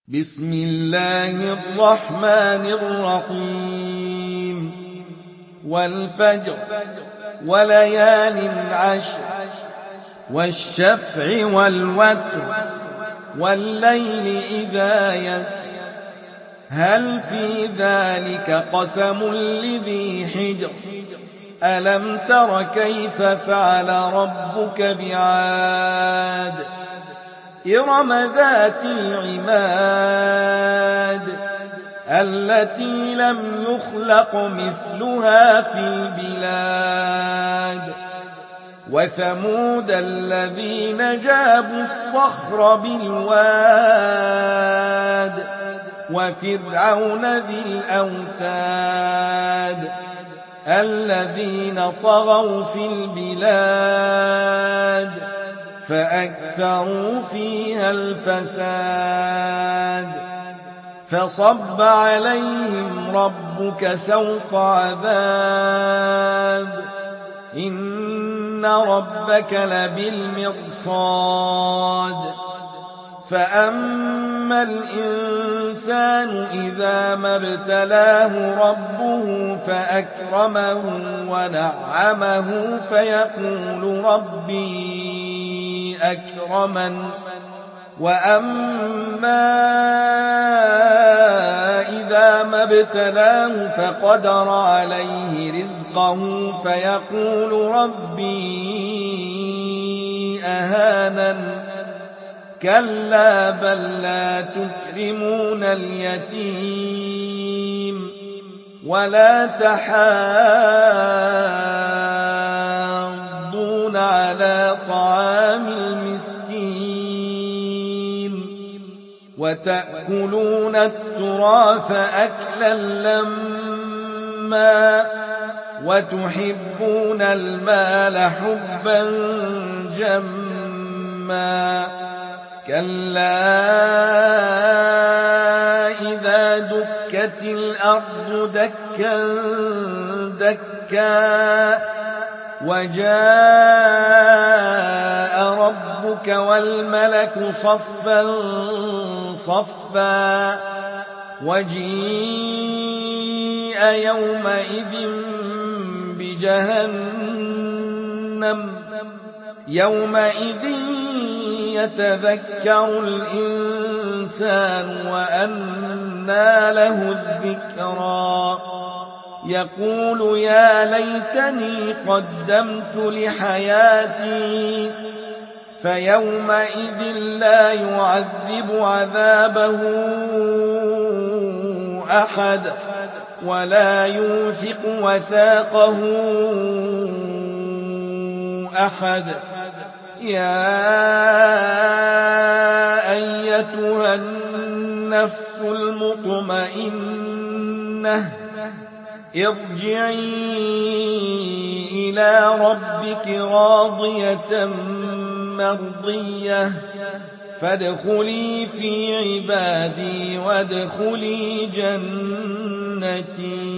بسم الله الرحمن الرحيم والفجر وليال عشر والشفع والوتر والليل إذا يسر هل في ذلك قسم لذي حجر ألم تر كيف فعل ربك بعاد إرم ذات العماد التي لم يخلق مثلها في البلاد وثمود الذين جابوا الصخر بالواد وفرعون ذي الأوتاد الذين طغوا في البلاد فأكثروا فيها الفساد فصب عليهم ربك سوط عذاب إن ربك لبالمرصاد فأما الإنسان إذا ما ابتلاه ربه فأكرمه ونعمه فيقول ربي أكرمن وأما إذا ما ابتلاه فقدر عليه رزقه فيقول ربي أهانن كلا بل لا تكرمون اليتيم ولا تحاضون على طعام المسكين وتأكلون التراث أكلا لما وتحبون المال حبا جما كلا إذا دكت الأرض دكا دكا وجاء ربك والملك صفا صفا وجيء يومئذ بجهنم يومئذ يتذكر الإنسان وأنى له الذكرى يقول يا ليتني قدمت لحياتي فيومئذ لا يعذب عذابه أحد ولا يوثق وثاقه أحد يا أيتها النفس المطمئنة ارجعي إلى ربك راضية مرضية فادخلي في عبادي وادخلي جنتي